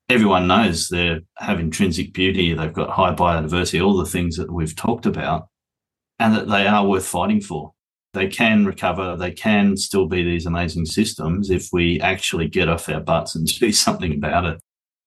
everyone knows they have intrinsic beauty, they've got high biodiversity, all the things that we've talked about, and that they are worth fighting for. They can recover, they can still be these amazing systems if we actually get off our butts and do something about it.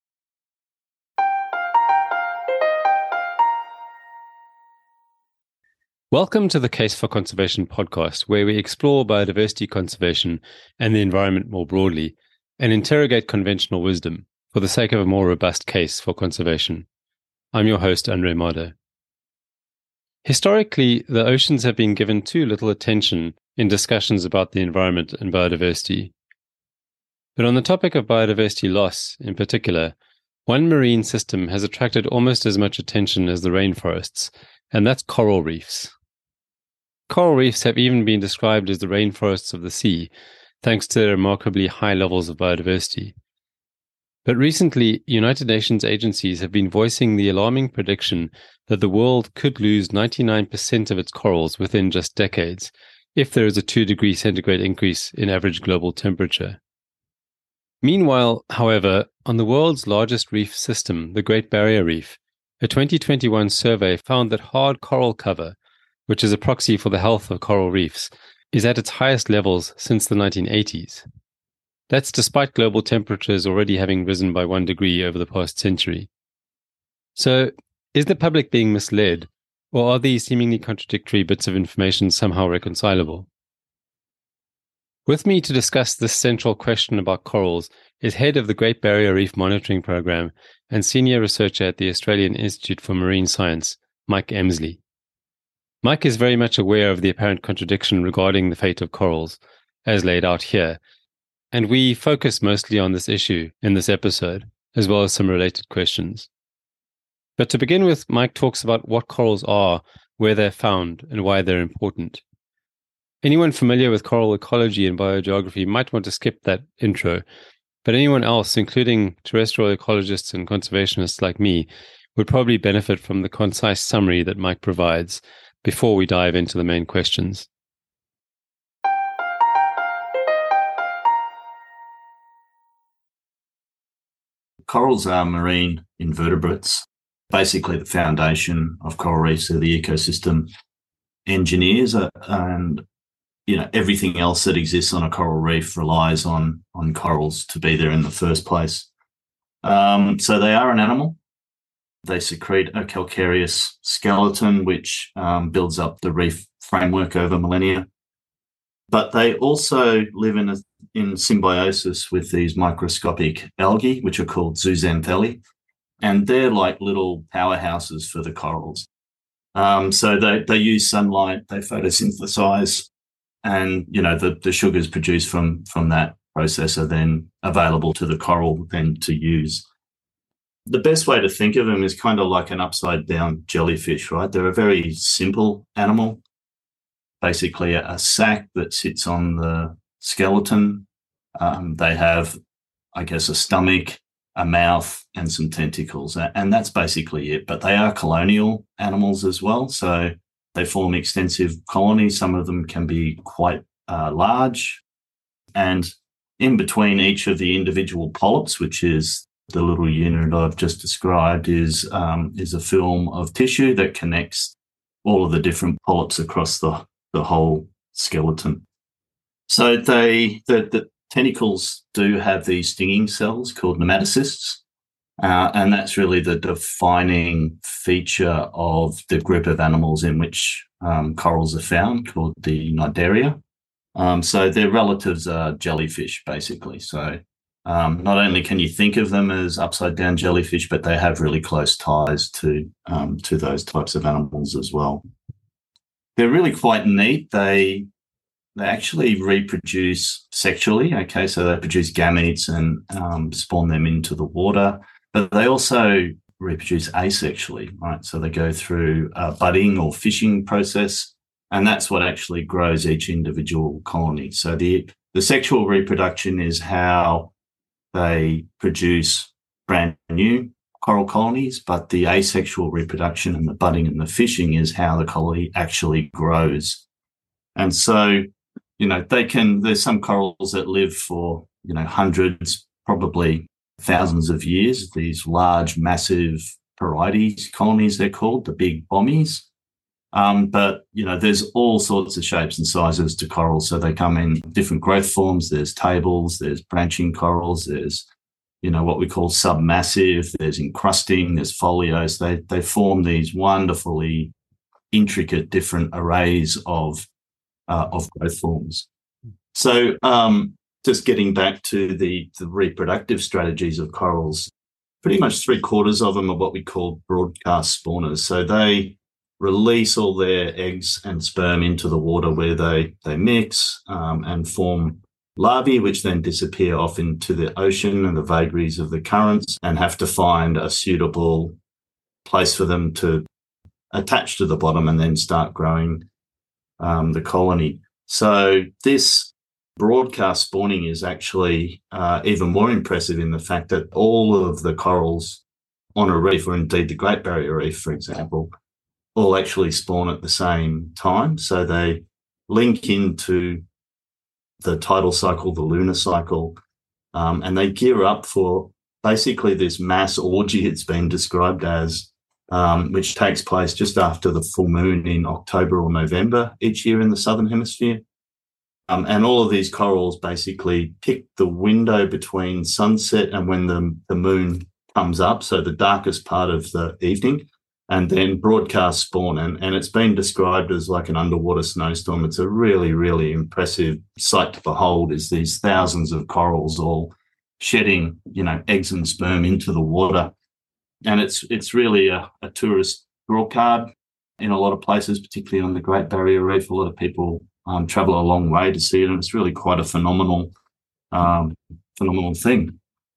Welcome to the Case for Conservation podcast, where we explore biodiversity conservation and the environment more broadly and interrogate conventional wisdom for the sake of a more robust case for conservation. I'm your host, Andre Mado. Historically, the oceans have been given too little attention in discussions about the environment and biodiversity. But on the topic of biodiversity loss in particular, one marine system has attracted almost as much attention as the rainforests, and that's coral reefs. Coral reefs have even been described as the rainforests of the sea, thanks to their remarkably high levels of biodiversity. But recently, United Nations agencies have been voicing the alarming prediction that the world could lose 99% of its corals within just decades, if there is a 2 degree centigrade increase in average global temperature. Meanwhile, however, on the world's largest reef system, the Great Barrier Reef, a 2021 survey found that hard coral cover, which is a proxy for the health of coral reefs, is at its highest levels since the 1980s. That's despite global temperatures already having risen by 1 degree over the past century. So, is the public being misled, or are these seemingly contradictory bits of information somehow reconcilable? With me to discuss this central question about corals is head of the Great Barrier Reef Monitoring Program and senior researcher at the Australian Institute for Marine Science, Mike Emsley. Mike is very much aware of the apparent contradiction regarding the fate of corals, as laid out here, and we focus mostly on this issue in this episode, as well as some related questions. But to begin with, Mike talks about what corals are, where they're found, and why they're important. Anyone familiar with coral ecology and biogeography might want to skip that intro, but anyone else, including terrestrial ecologists and conservationists like me, would probably benefit from the concise summary that Mike provides before we dive into the main questions. Corals are marine invertebrates. Basically, the foundation of coral reefs are the ecosystem engineers, and everything else that exists on a coral reef relies on corals to be there in the first place. So they are an animal. They secrete a calcareous skeleton, which builds up the reef framework over millennia. But they also live in symbiosis with these microscopic algae, which are called zooxanthellae, and they're like little powerhouses for the corals. So they use sunlight, they photosynthesize, and the sugars produced from that process are then available to the coral then to use. The best way to think of them is kind of like an upside down jellyfish, right? They're a very simple animal, basically a sac that sits on the skeleton. They have, I guess, a stomach, a mouth, and some tentacles, and that's basically it. But they are colonial animals as well, so they form extensive colonies. Some of them can be quite large, and in between each of the individual polyps, which is the little unit I've just described, is a film of tissue that connects all of the different polyps across the whole skeleton. So the tentacles do have these stinging cells called nematocysts, and that's really the defining feature of the group of animals in which corals are found, called the Cnidaria. So their relatives are jellyfish, basically. So not only can you think of them as upside-down jellyfish, but they have really close ties to those types of animals as well. They're really quite neat. They actually reproduce sexually, okay? So they produce gametes and spawn them into the water, but they also reproduce asexually, right? So they go through a budding or fishing process, and that's what actually grows each individual colony. So the sexual reproduction is how they produce brand new coral colonies, but the asexual reproduction and the budding and the fishing is how the colony actually grows. And so, there's some corals that live for, hundreds, probably thousands of years, these large, massive parietes colonies, they're called, the big bommies. But, there's all sorts of shapes and sizes to corals. So they come in different growth forms. There's tables, there's branching corals, there's, what we call submassive, there's encrusting, there's folios. They form these wonderfully intricate different arrays of growth forms. So just getting back to the reproductive strategies of corals, pretty much 3/4 of them are what we call broadcast spawners. So they release all their eggs and sperm into the water where they mix and form larvae, which then disappear off into the ocean and the vagaries of the currents and have to find a suitable place for them to attach to the bottom and then start growing the colony. So this broadcast spawning is actually even more impressive in the fact that all of the corals on a reef, or indeed the Great Barrier Reef, for example, all actually spawn at the same time. So they link into the tidal cycle, the lunar cycle, and they gear up for basically this mass orgy it's been described as, which takes place just after the full moon in October or November each year in the Southern Hemisphere. And all of these corals basically pick the window between sunset and when the moon comes up, so the darkest part of the evening, and then broadcast spawn. And it's been described as like an underwater snowstorm. It's a really, really impressive sight to behold, is these thousands of corals all shedding, eggs and sperm into the water. And it's really a tourist draw card in a lot of places, particularly on the Great Barrier Reef. A lot of people travel a long way to see it, and it's really quite a phenomenal thing.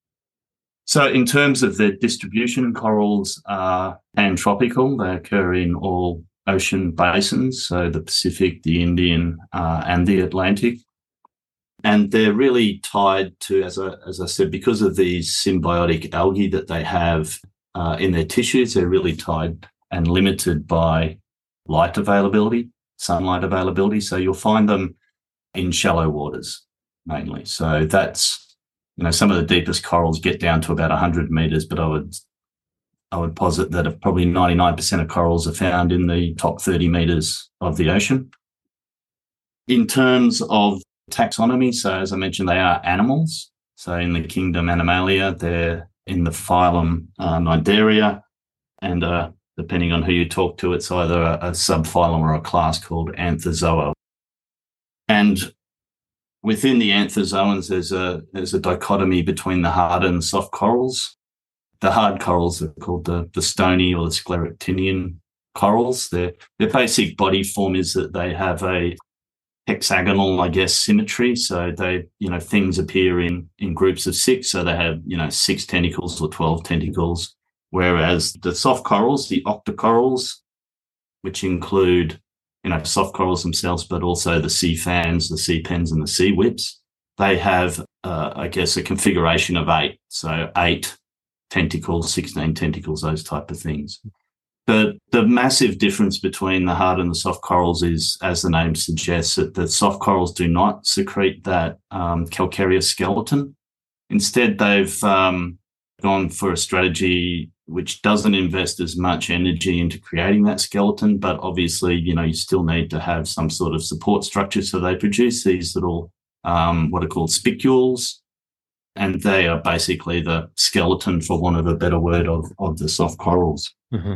So in terms of their distribution, corals are pantropical. They occur in all ocean basins, so the Pacific, the Indian, and the Atlantic. And they're really tied to, as I said, because of these symbiotic algae that they have in their tissues, they're really tied and limited by light availability, sunlight availability. So you'll find them in shallow waters mainly. So that's, some of the deepest corals get down to about 100 meters, but I would posit that probably 99% of corals are found in the top 30 meters of the ocean. In terms of taxonomy, so as I mentioned, they are animals. So in the kingdom Animalia, they're in the phylum Cnidaria, and depending on who you talk to, it's either a subphylum or a class called Anthozoa. And within the anthozoans, there's a dichotomy between the hard and soft corals. The hard corals are called the stony or the scleractinian corals. Their basic body form is that they have a hexagonal, symmetry. So things appear in groups of 6. So they have, 6 tentacles or 12 tentacles. Whereas the soft corals, the octocorals, which include, soft corals themselves, but also the sea fans, the sea pens, and the sea whips, they have, a configuration of 8. So 8 tentacles, 16 tentacles, those type of things. The massive difference between the hard and the soft corals is, as the name suggests, that the soft corals do not secrete that calcareous skeleton. Instead, they've gone for a strategy which doesn't invest as much energy into creating that skeleton, but obviously, you still need to have some sort of support structure. So they produce these little, what are called spicules, and they are basically the skeleton, for want of a better word, of the soft corals. Mm-hmm.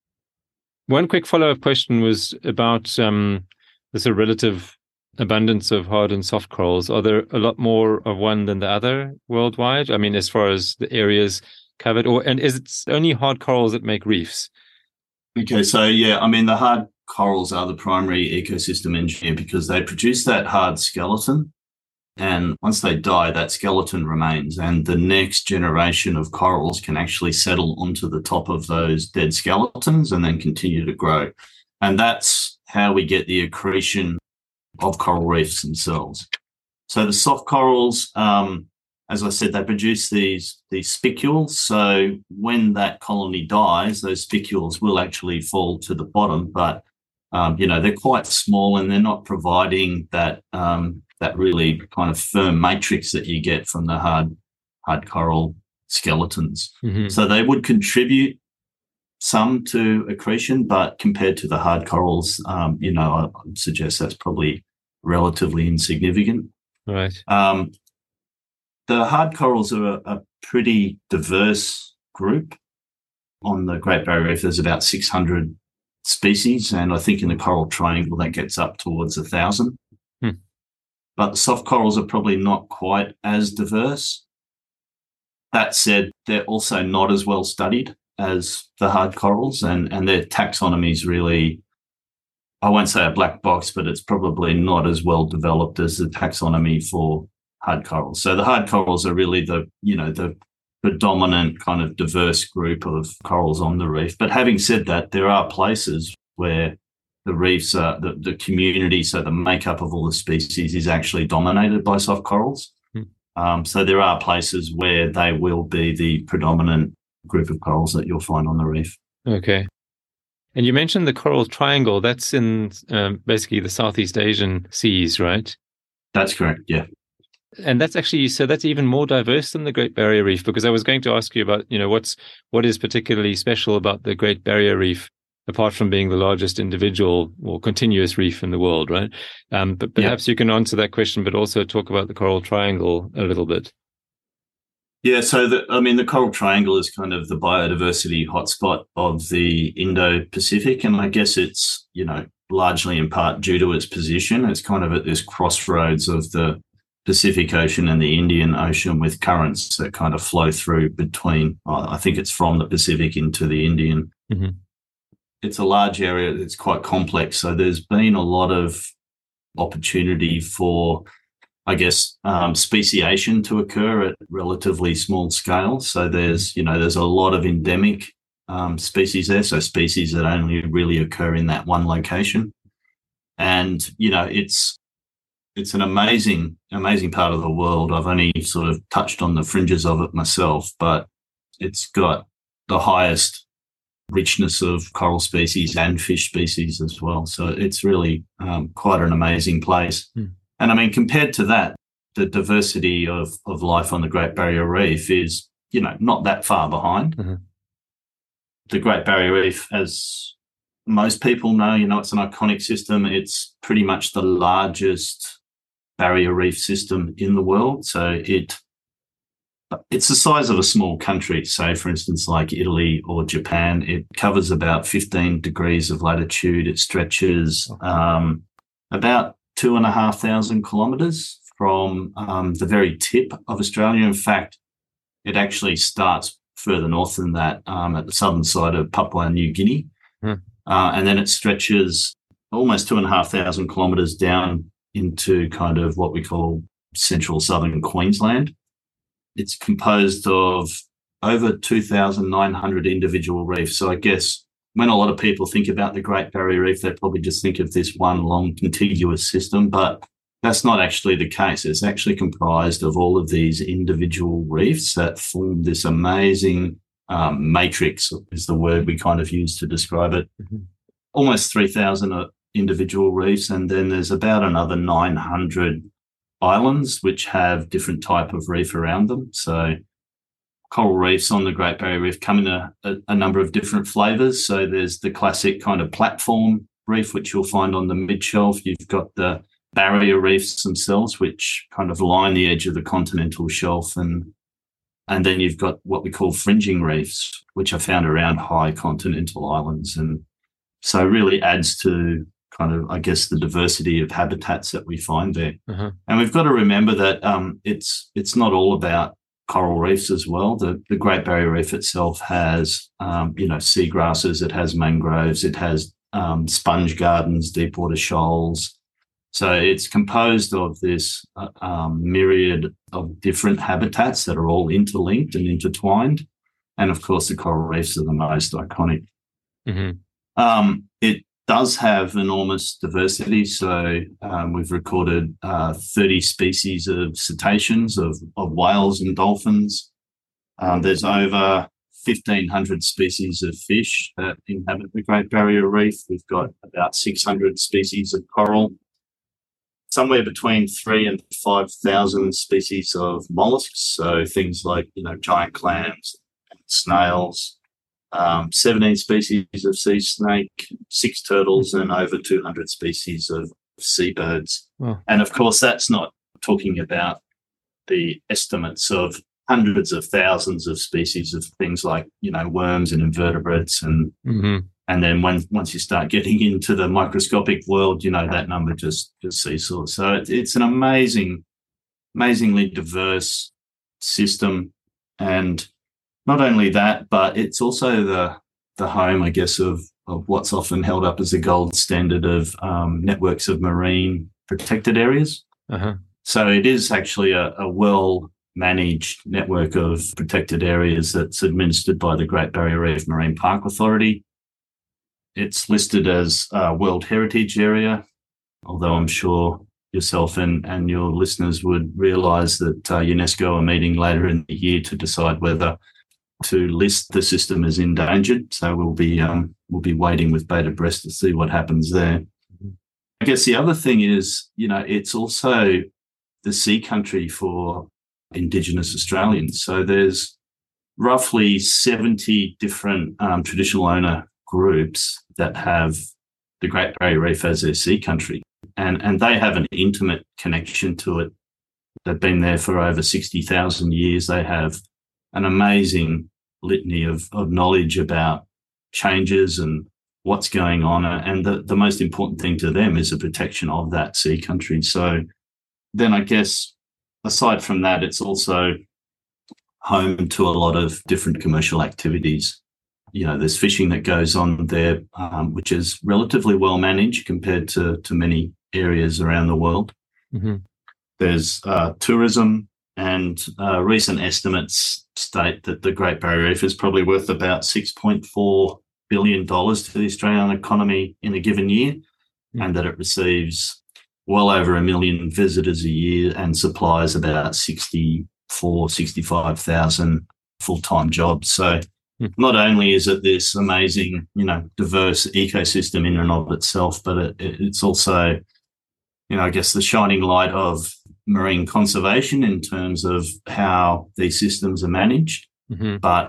One quick follow-up question was about this relative abundance of hard and soft corals. Are there a lot more of one than the other worldwide? I mean, as far as the areas covered, and is it only hard corals that make reefs? Okay, so the hard corals are the primary ecosystem engineer because they produce that hard skeleton, and once they die, that skeleton remains, and the next generation of corals can actually settle onto the top of those dead skeletons and then continue to grow. And that's how we get the accretion of coral reefs themselves. So the soft corals, as I said, they produce these spicules. So when that colony dies, those spicules will actually fall to the bottom, but they're quite small and they're not providing that really kind of firm matrix that you get from the hard coral skeletons. Mm-hmm. So they would contribute some to accretion, but compared to the hard corals, I would suggest that's probably relatively insignificant. Right. The hard corals are a pretty diverse group. On the Great Barrier Reef, there's about 600 species, and I think in the Coral Triangle that gets up towards 1,000. But the soft corals are probably not quite as diverse. That said, they're also not as well studied as the hard corals, and their taxonomy is really, I won't say a black box, but it's probably not as well developed as the taxonomy for hard corals. So the hard corals are really the predominant kind of diverse group of corals on the reef. But having said that, there are places where the reefs are, the community, so the makeup of all the species is actually dominated by soft corals. So there are places where they will be the predominant group of corals that you'll find on the reef. Okay. And you mentioned the Coral Triangle. That's in basically the Southeast Asian seas, right? That's correct, yeah. And that's actually, so that's even more diverse than the Great Barrier Reef, because I was going to ask you about, what is particularly special about the Great Barrier Reef, apart from being the largest individual or continuous reef in the world, right? But perhaps you can answer that question, but also talk about the Coral Triangle a little bit. Yeah, so the Coral Triangle is kind of the biodiversity hotspot of the Indo-Pacific, and I guess it's, largely in part due to its position. It's kind of at this crossroads of the Pacific Ocean and the Indian Ocean, with currents that kind of flow through between, I think it's from the Pacific into the Indian. Mm-hmm. It's a large area. It's quite complex. So there's been a lot of opportunity for, I guess, speciation to occur at relatively small scale. So there's a lot of endemic species there. So species that only really occur in that one location. And, it's an amazing part of the world. I've only sort of touched on the fringes of it myself, but it's got the highest richness of coral species and fish species as well. So it's really quite an amazing place. And compared to that, the diversity of life on the Great Barrier Reef is, not that far behind. Mm-hmm. The Great Barrier Reef, as most people know, it's an iconic system. It's pretty much the largest barrier reef system in the world. So it's the size of a small country. So, for instance, like Italy or Japan, it covers about 15 degrees of latitude. It stretches about 2,500 kilometres from the very tip of Australia. In fact, it actually starts further north than that, at the southern side of Papua New Guinea. And then it stretches almost 2,500 kilometres down into kind of what we call central southern Queensland. It's composed of over 2,900 individual reefs. So I guess when a lot of people think about the Great Barrier Reef, they probably just think of this one long contiguous system, but that's not actually the case. It's actually comprised of all of these individual reefs that form this amazing matrix, is the word we kind of use to describe it. Mm-hmm. Almost 3,000 individual reefs, and then there's about another 900 islands which have different type of reef around them. So coral reefs on the Great Barrier Reef come in a number of different flavours. So there's the classic kind of platform reef, which you'll find on the mid-shelf. You've got the barrier reefs themselves, which kind of line the edge of the continental shelf, and then you've got what we call fringing reefs, which are found around high continental islands, and so really adds to kind of, I guess, the diversity of habitats that we find there. Uh-huh. And we've got to remember that it's not all about coral reefs as well. The Great Barrier Reef itself has seagrasses, it has mangroves, it has sponge gardens, deep water shoals. So it's composed of this myriad of different habitats that are all interlinked and intertwined. And of course, the coral reefs are the most iconic. Mm-hmm. It does have enormous diversity. So we've recorded 30 species of cetaceans, of whales and dolphins. There's over 1,500 species of fish that inhabit the Great Barrier Reef. We've got about 600 species of coral. somewhere between 3,000 and 5,000 species of mollusks. So things like, giant clams, snails, 17 species of sea snake, 6 turtles, and over 200 species of seabirds. Wow. And of course, that's not talking about the estimates of hundreds of thousands of species of things like, worms and invertebrates. And then once you start getting into the microscopic world, that number just seesaws. So it's an amazingly diverse system. And not only that, but it's also the home, I guess, of what's often held up as the gold standard of networks of marine protected areas. Uh-huh. So it is actually a well-managed network of protected areas that's administered by the Great Barrier Reef Marine Park Authority. It's listed as a World Heritage Area, although I'm sure yourself and your listeners would realise that UNESCO are meeting later in the year to decide whether to list the system as endangered. So we'll be waiting with bated breath to see what happens there. I guess the other thing is, it's also the sea country for Indigenous Australians. So there's roughly 70 different traditional owner groups that have the Great Barrier Reef as their sea country. And they have an intimate connection to it. They've been there for over 60,000 years. They have an amazing litany of knowledge about changes and what's going on. And the most important thing to them is the protection of that sea country. So then I guess aside from that, it's also home to a lot of different commercial activities. There's fishing that goes on there, which is relatively well managed compared to many areas around the world. Mm-hmm. There's tourism, and recent estimates state that the Great Barrier Reef is probably worth about $6.4 billion to the Australian economy in a given year, and that it receives well over 1 million visitors a year and supplies about 65,000 full-time jobs. So not only is it this amazing, diverse ecosystem in and of itself, but it's also, I guess, the shining light of marine conservation in terms of how these systems are managed, but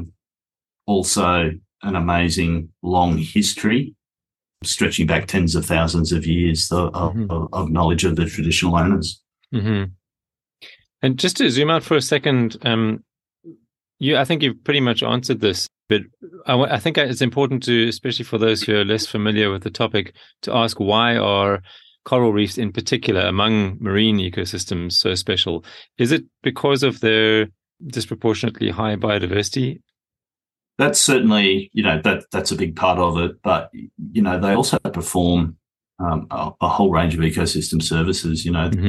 also an amazing long history stretching back tens of thousands of years of knowledge of the traditional owners. Mm-hmm. And just to zoom out for a second, I think you've pretty much answered this, but I think it's important to, especially for those who are less familiar with the topic, to ask why are coral reefs in particular among marine ecosystems so special? Is it because of their disproportionately high biodiversity? That's certainly, that's a big part of it. But, they also perform a whole range of ecosystem services.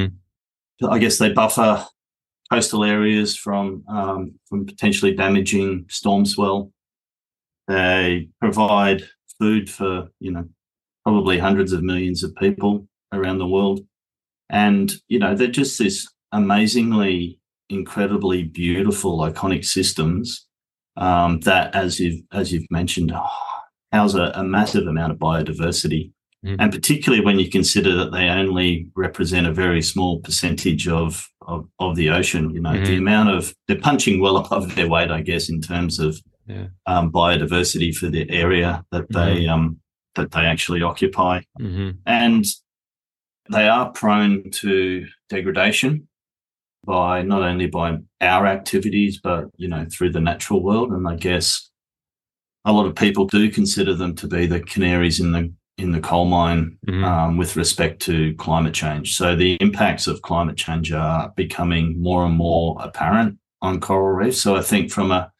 I guess they buffer coastal areas from potentially damaging storm swell. They provide food for, probably hundreds of millions of people around the world. And, they're just this amazingly, incredibly beautiful, iconic systems that, as you've mentioned, house a massive amount of biodiversity. And particularly when you consider that they only represent a very small percentage of the ocean, the amount they're punching well above their weight, I guess, in terms of biodiversity for the area that they actually occupy. And they are prone to degradation not only by our activities, but, through the natural world. And I guess a lot of people do consider them to be the canaries in the coal mine with respect to climate change. So the impacts of climate change are becoming more and more apparent on coral reefs. So I think from a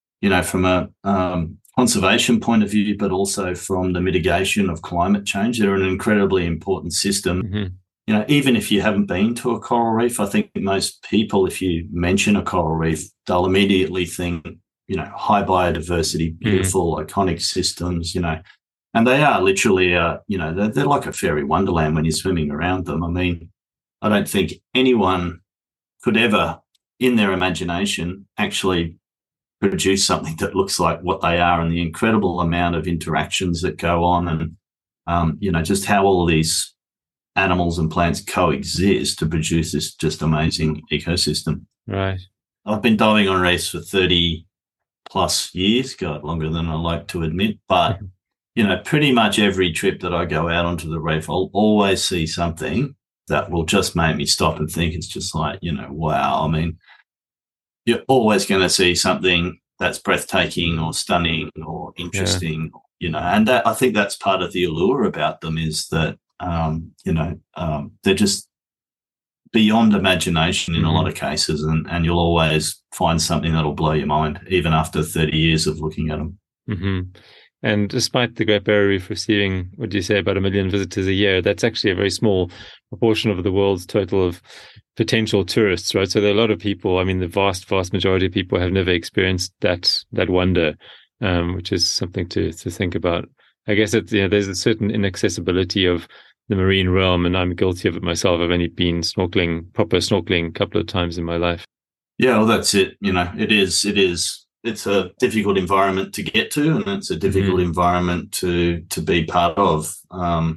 conservation point of view, but also from the mitigation of climate change, they're an incredibly important system. Even if you haven't been to a coral reef, I think most people, if you mention a coral reef, they'll immediately think, high biodiversity, beautiful, iconic systems, and they are literally, they're like a fairy wonderland when you're swimming around them. I mean, I don't think anyone could ever, in their imagination, actually produce something that looks like what they are, and the incredible amount of interactions that go on, and, just how all of these animals and plants coexist to produce this just amazing ecosystem. Right. I've been diving on reefs for 30 plus years, God, longer than I like to admit. But, pretty much every trip that I go out onto the reef, I'll always see something that will just make me stop and think. It's just like, wow. I mean, you're always going to see something that's breathtaking or stunning or interesting, and that, I think that's part of the allure about them, is that, they're just beyond imagination in a lot of cases, and you'll always find something that'll blow your mind, even after 30 years of looking at them. Mm-hmm. And despite the Great Barrier Reef receiving, what do you say, about 1 million visitors a year, that's actually a very small proportion of the world's total of potential tourists, right? So there are a lot of people, I mean, the vast majority of people have never experienced that wonder, which is something to think about. I guess there's a certain inaccessibility of the marine realm, and I'm guilty of it myself. I've only been proper snorkeling a couple of times in my life. Yeah, well, that's it. It's a difficult environment to get to, and it's a difficult environment to be part of. Right.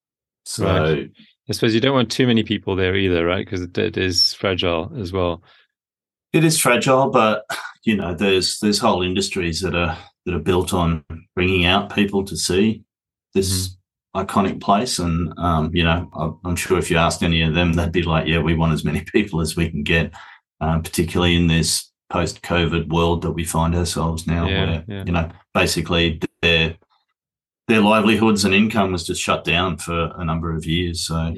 I suppose you don't want too many people there either, right? Because it is fragile as well. It is fragile, but there's whole industries that are built on bringing out people to see this iconic place, and I'm sure if you asked any of them, they'd be like, "Yeah, we want as many people as we can get," particularly in this post-COVID world that we find ourselves now, where basically their livelihoods and income was just shut down for a number of years. So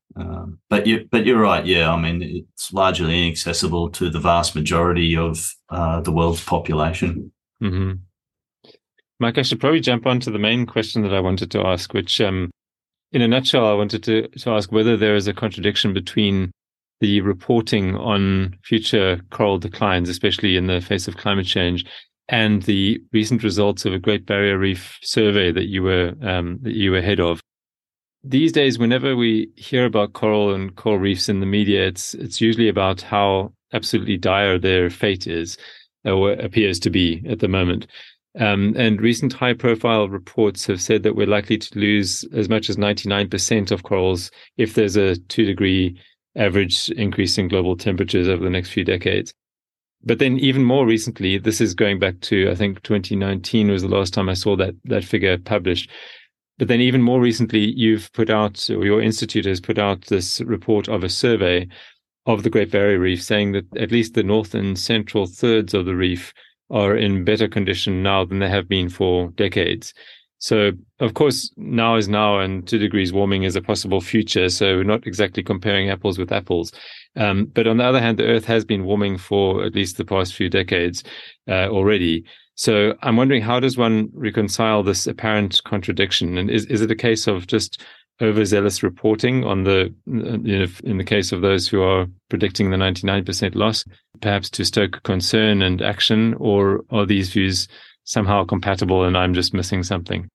but you're right. Yeah, I mean, it's largely inaccessible to the vast majority of the world's population. Mm-hmm. Mike, I should probably jump on to the main question that I wanted to ask, which, in a nutshell, I wanted to ask whether there is a contradiction between the reporting on future coral declines, especially in the face of climate change, and the recent results of a Great Barrier Reef survey that you were head of. These days, whenever we hear about coral and coral reefs in the media, it's usually about how absolutely dire their fate is, or appears to be at the moment. And recent high-profile reports have said that we're likely to lose as much as 99% of corals if there's a 2-degree average increase in global temperatures over the next few decades. But then even more recently, this is going back to, I think, 2019 was the last time I saw that figure published. But then even more recently, you've put out, or your institute has put out, this report of a survey of the Great Barrier Reef, saying that at least the north and central thirds of the reef are in better condition now than they have been for decades. So, of course, now is now, and 2 degrees warming is a possible future. So we're not exactly comparing apples with apples. But on the other hand, the Earth has been warming for at least the past few decades already. So I'm wondering, how does one reconcile this apparent contradiction? And is it a case of just overzealous reporting on in the case of those who are predicting the 99% loss, perhaps to stoke concern and action, or are these views somehow compatible and I'm just missing something?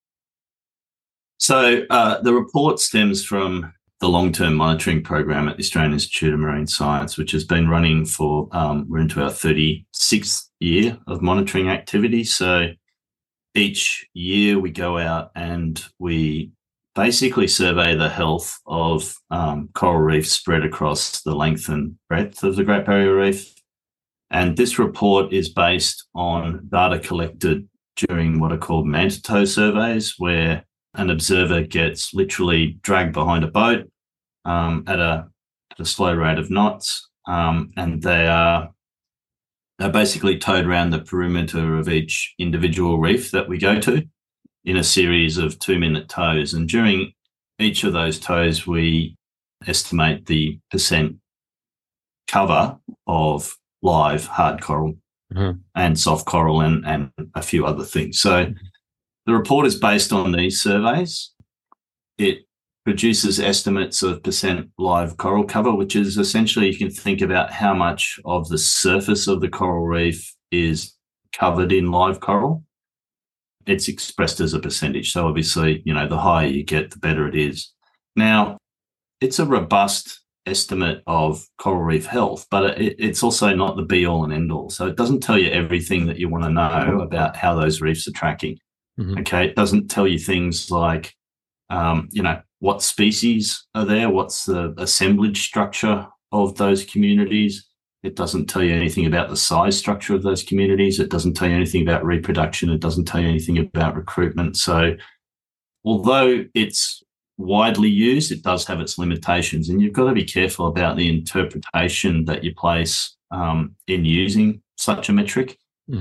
So the report stems from the long-term monitoring program at the Australian Institute of Marine Science, which has been running for, we're into our 36th year of monitoring activity. So each year we go out and we basically survey the health of coral reefs spread across the length and breadth of the Great Barrier Reef. And this report is based on data collected during what are called manta-tow surveys, where an observer gets literally dragged behind a boat at a slow rate of knots, and they're basically towed around the perimeter of each individual reef that we go to in a series of 2-minute tows. And during each of those tows, we estimate the percent cover of live hard coral and soft coral and a few other things. So the report is based on these surveys. It produces estimates of percent live coral cover, which is essentially, you can think about how much of the surface of the coral reef is covered in live coral. It's expressed as a percentage. So obviously, the higher you get, the better it is. Now, it's a robust estimate of coral reef health, but it's also not the be-all and end-all. So it doesn't tell you everything that you want to know about how those reefs are tracking. Okay, it doesn't tell you things like, what species are there, what's the assemblage structure of those communities. It doesn't tell you anything about the size structure of those communities. It doesn't tell you anything about reproduction. It doesn't tell you anything about recruitment. So although it's widely used, it does have its limitations, and you've got to be careful about the interpretation that you place in using such a metric.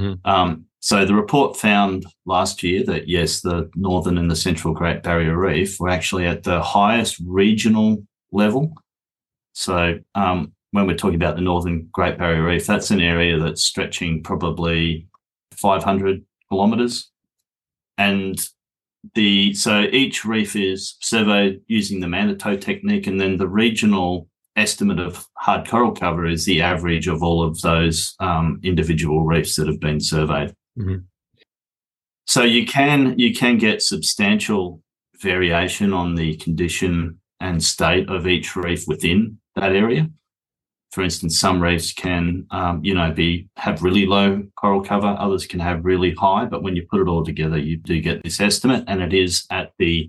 So the report found last year that, yes, the northern and the central Great Barrier Reef were actually at the highest regional level. So when we're talking about the northern Great Barrier Reef, that's an area that's stretching probably 500 kilometres. And so each reef is surveyed using the Manito technique, and then the regional estimate of hard coral cover is the average of all of those individual reefs that have been surveyed. So you can get substantial variation on the condition and state of each reef within that area. For instance, some reefs can, have really low coral cover. Others can have really high. But when you put it all together, you do get this estimate, and it is at the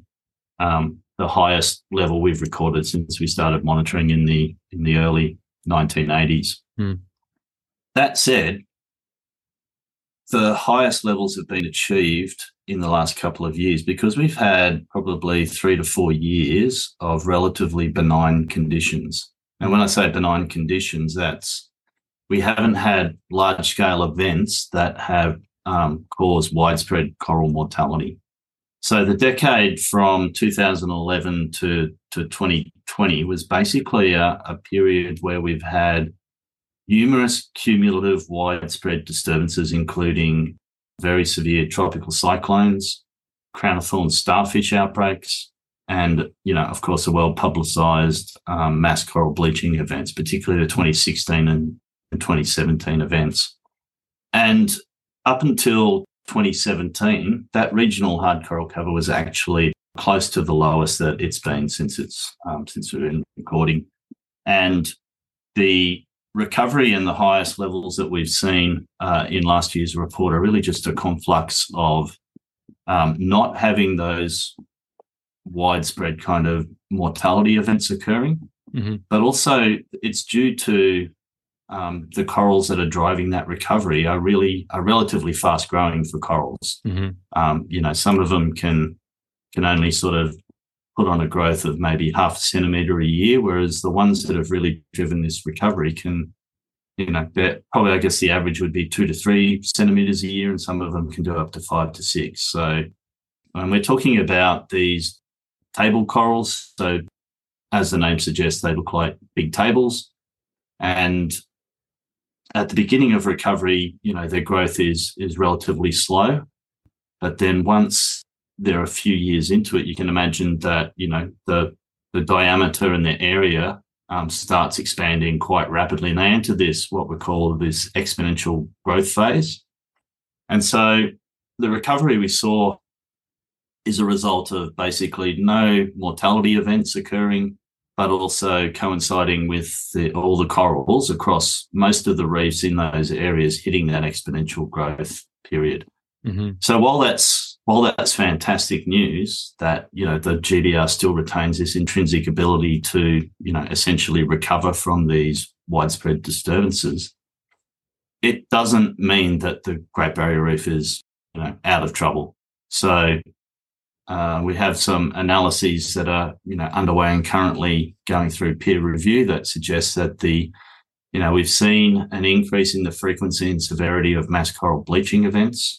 highest level we've recorded since we started monitoring in the early 1980s. That said, the highest levels have been achieved in the last couple of years because we've had probably 3 to 4 years of relatively benign conditions. And when I say benign conditions, we haven't had large-scale events that have caused widespread coral mortality. So the decade from 2011 to 2020 was basically a period where we've had numerous cumulative widespread disturbances, including very severe tropical cyclones, crown of thorns starfish outbreaks, and, of course, the well-publicised mass coral bleaching events, particularly the 2016 and 2017 events. And up until 2017, that regional hard coral cover was actually close to the lowest that it's been since we've been recording. And the recovery and the highest levels that we've seen in last year's report are really just a conflux of not having those widespread kind of mortality events occurring, but also it's due to the corals that are driving that recovery are relatively fast growing for corals. Some of them can only sort of put on a growth of maybe 0.5 centimetre a year, whereas the ones that have really driven this recovery can, probably, I guess the average would be 2 to 3 centimetres a year, and some of them can do up to 5 to 6. So when we're talking about these table corals, so as the name suggests, they look like big tables. And at the beginning of recovery, their growth is relatively slow. But then once they're a few years into it, you can imagine that, the diameter and the area starts expanding quite rapidly. And they enter what we call this exponential growth phase. And so the recovery we saw is a result of basically no mortality events occurring, but also coinciding with all the corals across most of the reefs in those areas hitting that exponential growth period. So while that's fantastic news that, the GBR still retains this intrinsic ability to, essentially recover from these widespread disturbances, it doesn't mean that the Great Barrier Reef is, out of trouble. So we have some analyses that are, underway and currently going through peer review that suggests that we've seen an increase in the frequency and severity of mass coral bleaching events.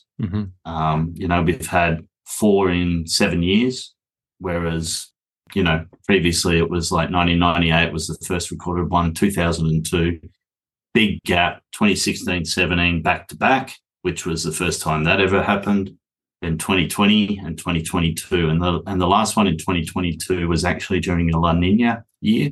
We've had 4 in 7 years, whereas, previously it was like 1998 was the first recorded one, 2002, big gap, 2016-17 back to back, which was the first time that ever happened. Then 2020 and 2022, and the last one in 2022 was actually during a La Nina year,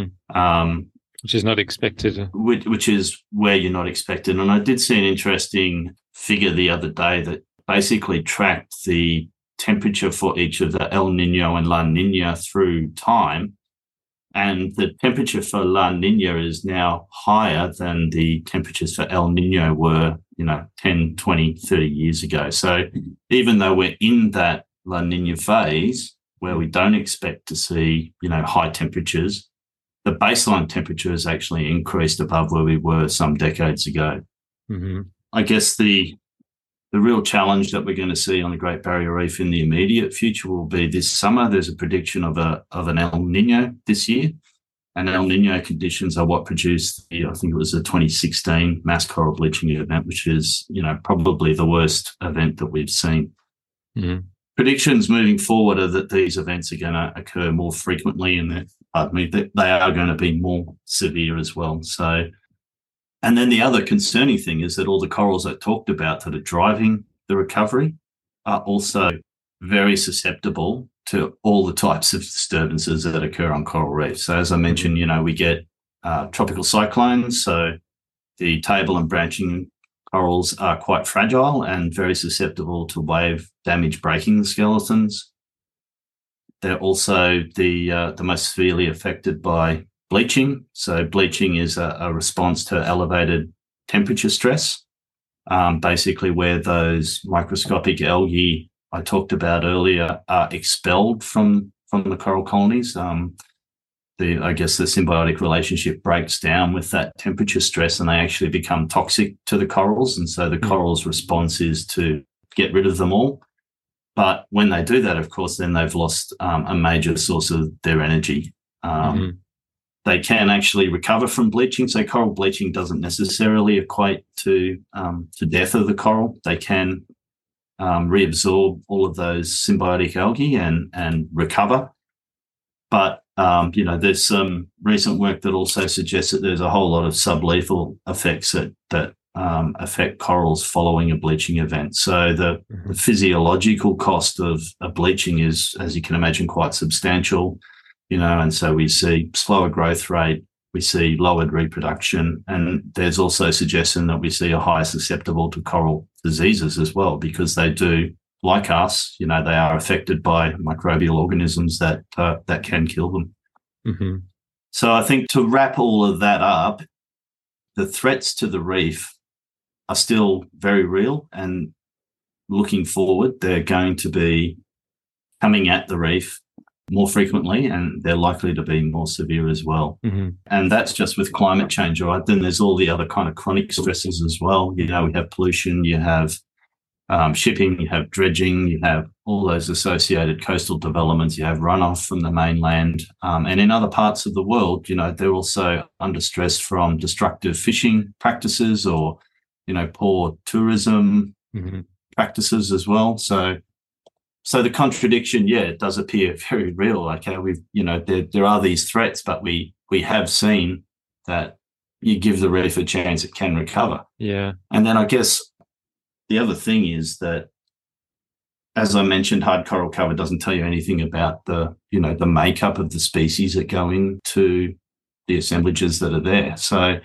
which is not expected. Which is where you're not expected. And I did see an interesting figure the other day that basically tracked the temperature for each of the El Nino and La Nina through time. And the temperature for La Nina is now higher than the temperatures for El Nino were, 10, 20, 30 years ago. So even though we're in that La Nina phase, where we don't expect to see, high temperatures, the baseline temperature has actually increased above where we were some decades ago. Mm-hmm. I guess the real challenge that we're going to see on the Great Barrier Reef in the immediate future will be this summer. There's a prediction of an El Nino this year. And El Nino conditions are what produced I think it was the 2016 mass coral bleaching event, which is, probably the worst event that we've seen. Mm-hmm. Predictions moving forward are that these events are going to occur more frequently and that they are going to be more severe as well. So, and then the other concerning thing is that all the corals I talked about that are driving the recovery are also very susceptible to all the types of disturbances that occur on coral reefs. So as I mentioned, we get tropical cyclones. So the table and branching corals are quite fragile and very susceptible to wave damage breaking the skeletons. They're also the most severely affected by bleaching. So bleaching is a response to elevated temperature stress, basically where those microscopic algae I talked about earlier are expelled from the coral colonies. I guess the symbiotic relationship breaks down with that temperature stress and they actually become toxic to the corals. And so the coral's response is to get rid of them all. But when they do that, of course, then they've lost a major source of their energy. They can actually recover from bleaching. So coral bleaching doesn't necessarily equate to death of the coral. They can reabsorb all of those symbiotic algae and recover. But, there's some recent work that also suggests that there's a whole lot of sublethal effects that affect corals following a bleaching event. So the physiological cost of a bleaching is, as you can imagine, quite substantial, and so we see slower growth rate, we see lowered reproduction, and there's also suggestion that we see a higher susceptible to coral diseases as well, because they do, like us, they are affected by microbial organisms that can kill them. Mm-hmm. So I think to wrap all of that up, the threats to the reef are still very real, and looking forward, they're going to be coming at the reef more frequently, and they're likely to be more severe as well. Mm-hmm. And that's just with climate change, right? Then there's all the other kind of chronic stresses as well. We have pollution, you have shipping, you have dredging, you have all those associated coastal developments, you have runoff from the mainland. And in other parts of the world, they're also under stress from destructive fishing practices or, poor tourism practices as well. So the contradiction, it does appear very real. Like how there are these threats, but we have seen that you give the reef a chance, it can recover. Yeah. And then I guess the other thing is that, as I mentioned, hard coral cover doesn't tell you anything about the makeup of the species that go into the assemblages that are there. So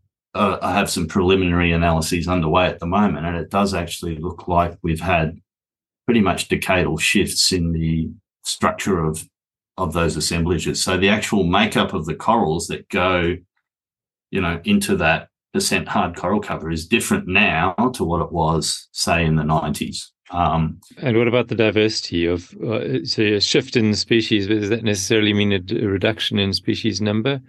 I have some preliminary analyses underway at the moment, and it does actually look like we've had pretty much decadal shifts in the structure of those assemblages. So the actual makeup of the corals that go, into that percent hard coral cover is different now to what it was, say, in the 90s. And what about the diversity of, so a shift in species, does that necessarily mean a reduction in species number?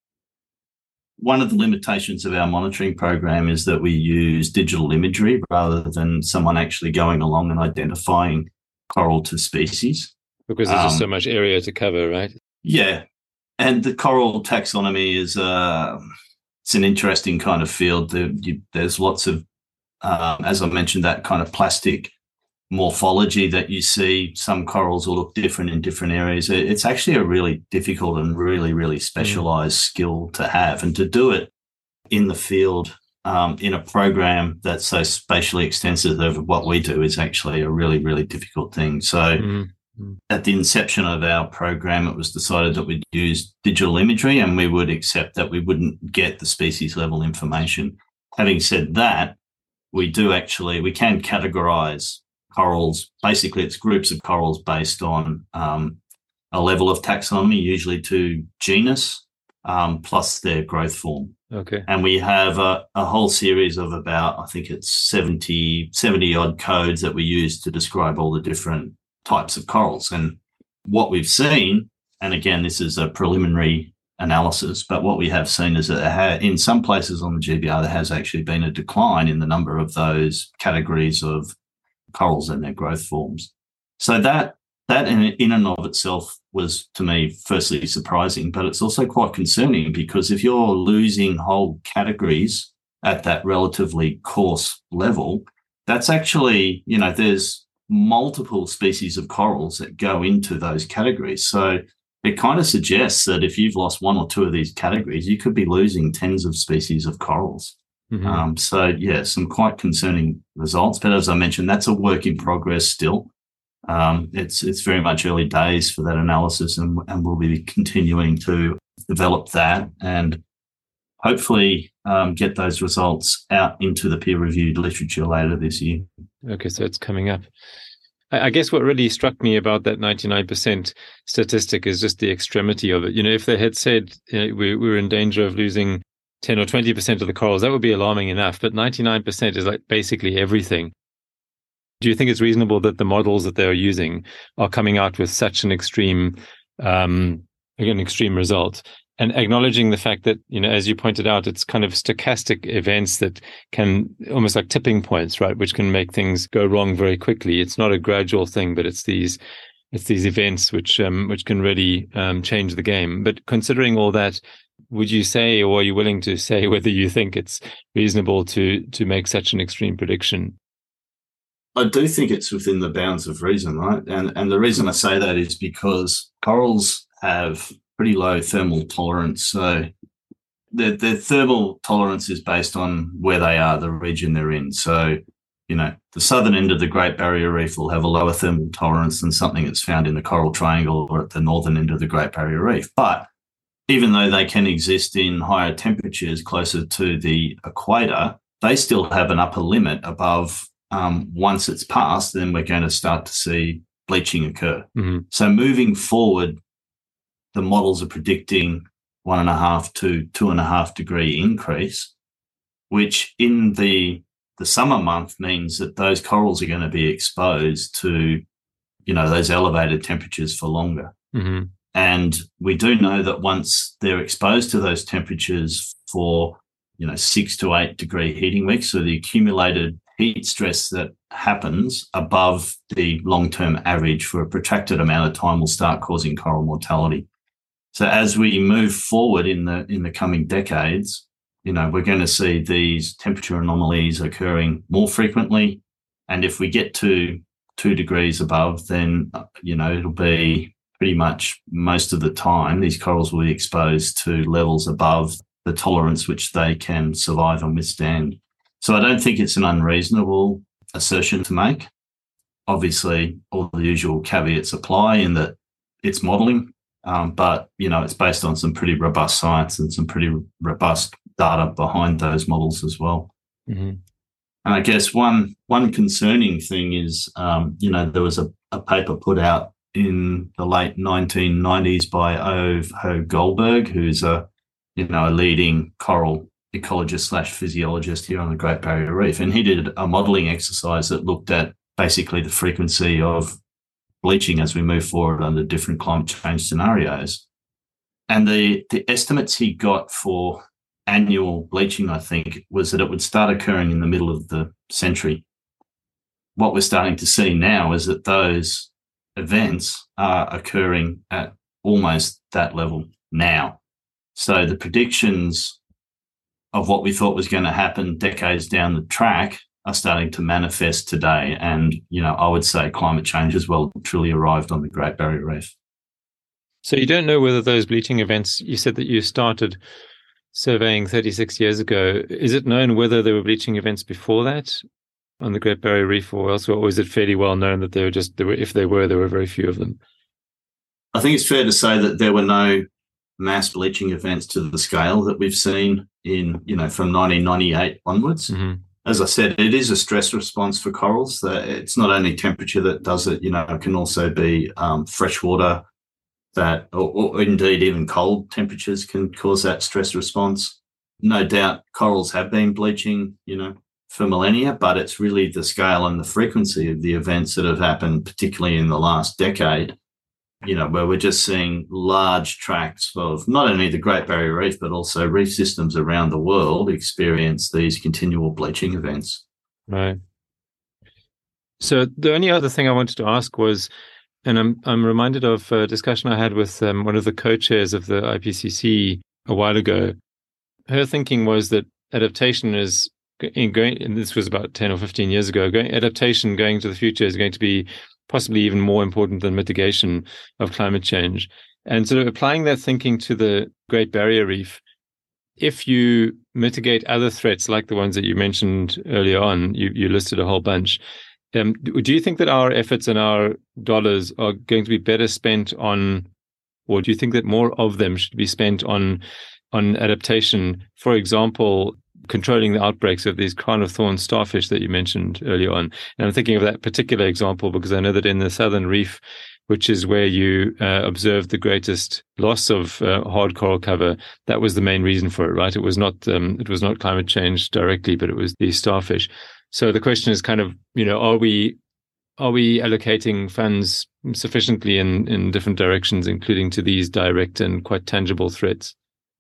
One of the limitations of our monitoring program is that we use digital imagery rather than someone actually going along and identifying coral to species. Because there's just so much area to cover, right? Yeah. And the coral taxonomy is it's an interesting kind of field. There's lots of, as I mentioned, that kind of plastic morphology that you see. Some corals will look different in different areas. It's actually a really difficult and really, really specialized skill to have, and to do it in the field in a program that's so spatially extensive of what we do is actually a really, really difficult thing. So at the inception of our program, it was decided that we'd use digital imagery and we would accept that we wouldn't get the species level information. Having said that, we can categorize corals. Basically, it's groups of corals based on a level of taxonomy, usually to genus, plus their growth form. Okay. And we have a whole series of about, I think it's 70 odd codes that we use to describe all the different types of corals. And what we've seen, and again, this is a preliminary analysis, but what we have seen is that in some places on the GBR, there has actually been a decline in the number of those categories of corals and their growth forms. So that in and of itself was, to me, firstly surprising, but it's also quite concerning, because if you're losing whole categories at that relatively coarse level, that's actually, there's multiple species of corals that go into those categories. So it kind of suggests that if you've lost one or two of these categories, you could be losing tens of species of corals. Mm-hmm. Some quite concerning results. But as I mentioned, that's a work in progress still. It's very much early days for that analysis, and we'll be continuing to develop that and hopefully get those results out into the peer-reviewed literature later this year. Okay, so it's coming up. I guess what really struck me about that 99% statistic is just the extremity of it. If they had said we were in danger of losing 10 or 20% of the corals, that would be alarming enough. But 99% is like basically everything. Do you think it's reasonable that the models that they're using are coming out with such an extreme result? And acknowledging the fact that, as you pointed out, it's kind of stochastic events that can almost like tipping points, right, which can make things go wrong very quickly. It's not a gradual thing, but it's these events which can really change the game. But considering all that, would you say, or are you willing to say whether you think it's reasonable to make such an extreme prediction? I do think it's within the bounds of reason, right? And the reason I say that is because corals have pretty low thermal tolerance. So their thermal tolerance is based on where they are, the region they're in. So, the southern end of the Great Barrier Reef will have a lower thermal tolerance than something that's found in the Coral Triangle or at the northern end of the Great Barrier Reef. But even though they can exist in higher temperatures closer to the equator, they still have an upper limit above. Once it's passed, then we're going to start to see bleaching occur. Mm-hmm. So moving forward, the models are predicting 1.5 to 2.5 degree increase, which in the summer month means that those corals are going to be exposed to, those elevated temperatures for longer. Mm-hmm. And we do know that once they're exposed to those temperatures for, 6 to 8 degree heating weeks, so the accumulated heat stress that happens above the long-term average for a protracted amount of time will start causing coral mortality. So as we move forward in the coming decades, we're going to see these temperature anomalies occurring more frequently. And if we get to 2 degrees above, then, it'll be pretty much most of the time these corals will be exposed to levels above the tolerance which they can survive and withstand. So I don't think it's an unreasonable assertion to make. Obviously, all the usual caveats apply in that it's modelling, but, it's based on some pretty robust science and some pretty robust data behind those models as well. Mm-hmm. And I guess one concerning thing is, there was a paper put out in the late 1990s by Ove Ho Goldberg, who's a leading coral ecologist / physiologist here on the Great Barrier Reef. And he did a modelling exercise that looked at basically the frequency of bleaching as we move forward under different climate change scenarios. And the estimates he got for annual bleaching, I think, was that it would start occurring in the middle of the century. What we're starting to see now is that those events are occurring at almost that level now. So the predictions of what we thought was going to happen decades down the track are starting to manifest today. And, I would say climate change has well truly arrived on the Great Barrier Reef. So you don't know whether those bleaching events, you said that you started surveying 36 years ago. Is it known whether there were bleaching events before that on the Great Barrier Reef or elsewhere, or is it fairly well known that if there were very few of them? I think it's fair to say that there were no mass bleaching events to the scale that we've seen in, from 1998 onwards. Mm-hmm. As I said, it is a stress response for corals. It's not only temperature that does it, it can also be fresh water or indeed even cold temperatures can cause that stress response. No doubt corals have been bleaching, for millennia, but it's really the scale and the frequency of the events that have happened, particularly in the last decade, where we're just seeing large tracts of not only the Great Barrier Reef, but also reef systems around the world experience these continual bleaching events. Right. So the only other thing I wanted to ask was, and I'm reminded of a discussion I had with one of the co-chairs of the IPCC a while ago. Her thinking was that adaptation is going, and this was about 10 or 15 years ago, adaptation going to the future is going to be possibly even more important than mitigation of climate change. And sort of applying that thinking to the Great Barrier Reef, if you mitigate other threats like the ones that you mentioned earlier on, you listed a whole bunch. Do you think that our efforts and our dollars are going to be better spent on, or do you think that more of them should be spent on adaptation? For example, controlling the outbreaks of these crown of thorns starfish that you mentioned earlier on. And I'm thinking of that particular example because I know that in the Southern Reef, which is where you observed the greatest loss of hard coral cover, that was the main reason for it, right? It was not climate change directly, but it was the starfish. So the question is kind of, are we allocating funds sufficiently in different directions, including to these direct and quite tangible threats?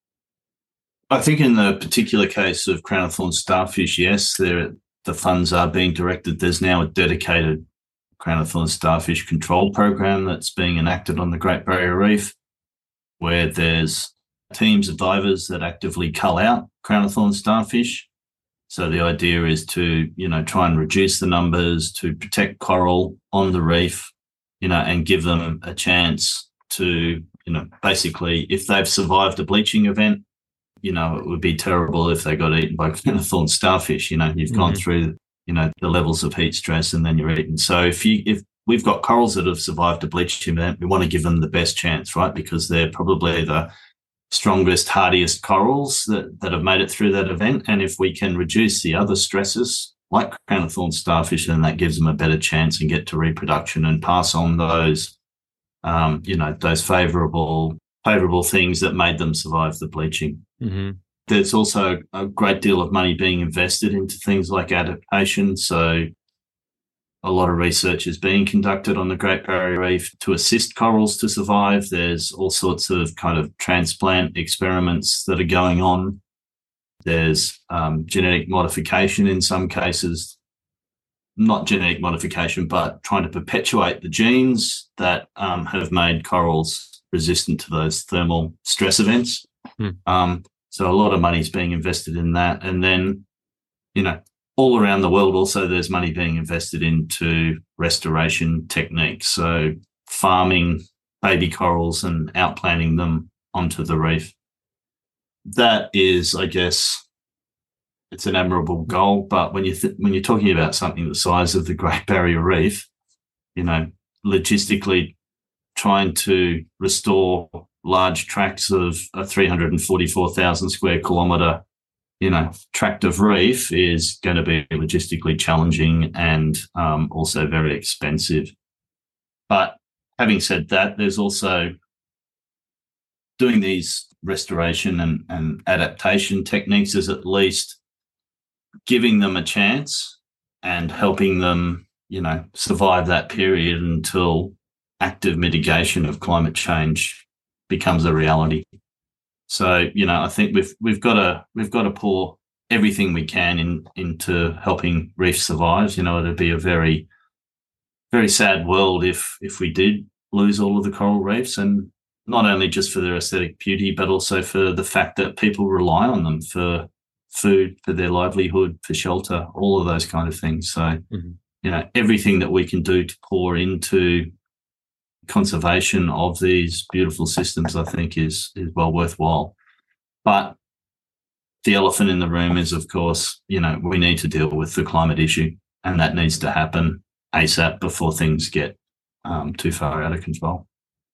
I think in the particular case of crown of thorns starfish, yes, the funds are being directed. There's now a dedicated crown of thorns starfish control program that's being enacted on the Great Barrier Reef, where there's teams of divers that actively cull out crown of thorns starfish. So the idea is to, try and reduce the numbers, to protect coral on the reef, and give them a chance to, basically, if they've survived a bleaching event, it would be terrible if they got eaten by crown of thorns starfish. You've gone through, the levels of heat stress and then you're eaten. So if we've got corals that have survived a bleaching event, we want to give them the best chance, right? Because they're probably the strongest, hardiest corals that have made it through that event. And if we can reduce the other stresses, like crown of thorns starfish, then that gives them a better chance and get to reproduction and pass on those, those favourable things that made them survive the bleaching. Mm-hmm. There's also a great deal of money being invested into things like adaptation. So a lot of research is being conducted on the Great Barrier Reef to assist corals to survive. There's all sorts of kind of transplant experiments that are going on. There's genetic modification in some cases, not genetic modification, but trying to perpetuate the genes that have made corals resistant to those thermal stress events. So a lot of money is being invested in that. And then, all around the world also there's money being invested into restoration techniques. So farming baby corals and outplanting them onto the reef. That is, I guess, it's an admirable goal. But when you're talking about something the size of the Great Barrier Reef, logistically trying to restore large tracts of a 344,000 square kilometre, tract of reef is going to be logistically challenging and also very expensive. But having said that, there's also doing these restoration and adaptation techniques is at least giving them a chance and helping them, survive that period until active mitigation of climate change becomes a reality. So, I think we've got to pour everything we can into helping reefs survive. It'd be a very, very sad world if we did lose all of the coral reefs, and not only just for their aesthetic beauty, but also for the fact that people rely on them for food, for their livelihood, for shelter, all of those kind of things. So, everything that we can do to pour into conservation of these beautiful systems, I think, is well worthwhile. But the elephant in the room is, of course, we need to deal with the climate issue, and that needs to happen ASAP before things get too far out of control.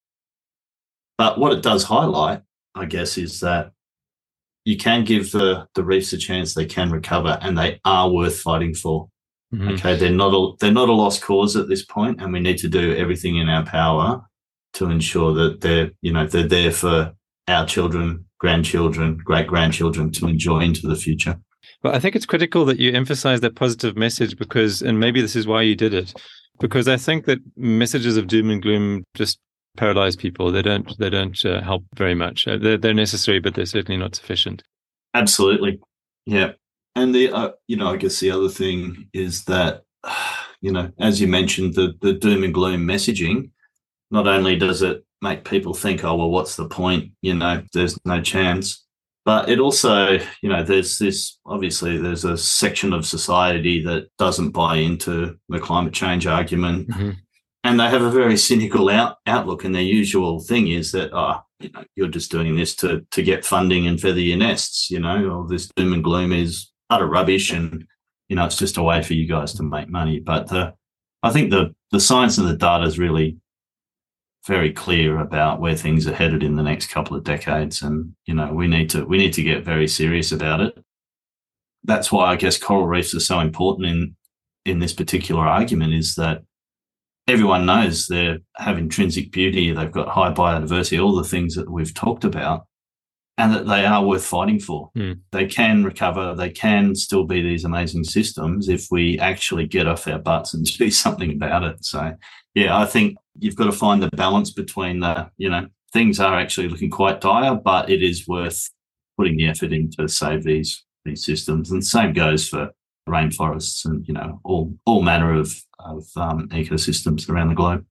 But what it does highlight, I guess, is that you can give the reefs a chance. They can recover, and they are worth fighting for. Mm-hmm. Okay, they're not a lost cause at this point, and we need to do everything in our power to ensure that they're there for our children, grandchildren, great-grandchildren to enjoy into the future. Well, I think it's critical that you emphasize that positive message because, and maybe this is why you did it, because I think that messages of doom and gloom just paralyze people. They don't help very much. They're necessary, but they're certainly not sufficient. Absolutely. Yeah. And I guess the other thing is that, as you mentioned, the doom and gloom messaging, not only does it make people think, oh, well, what's the point? There's no chance. But it also, there's there's a section of society that doesn't buy into the climate change argument. Mm-hmm. And they have a very cynical outlook. And their usual thing is that, you're just doing this to get funding and feather your nests, or this doom and gloom is utter rubbish. And, it's just a way for you guys to make money. But I think the science and the data is really very clear about where things are headed in the next couple of decades. And, we need to get very serious about it. That's why I guess coral reefs are so important in this particular argument, is that everyone knows they have intrinsic beauty, they've got high biodiversity, all the things that we've talked about, and that they are worth fighting for. They can recover, they can still be these amazing systems if we actually get off our butts and do something about it. So, yeah, I think you've got to find the balance between things are actually looking quite dire, but it is worth putting the effort in to save these systems. And the same goes for rainforests and, all manner of ecosystems around the globe.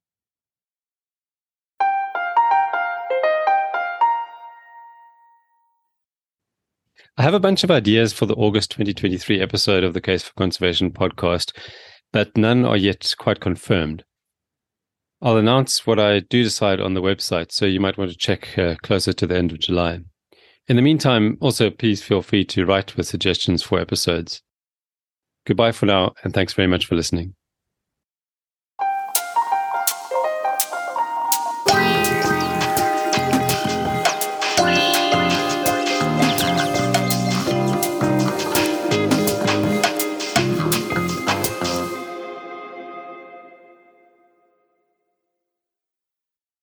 I have a bunch of ideas for the August 2023 episode of the Case for Conservation podcast, but none are yet quite confirmed. I'll announce what I do decide on the website, so you might want to check closer to the end of July. In the meantime, also please feel free to write with suggestions for episodes. Goodbye for now, and thanks very much for listening.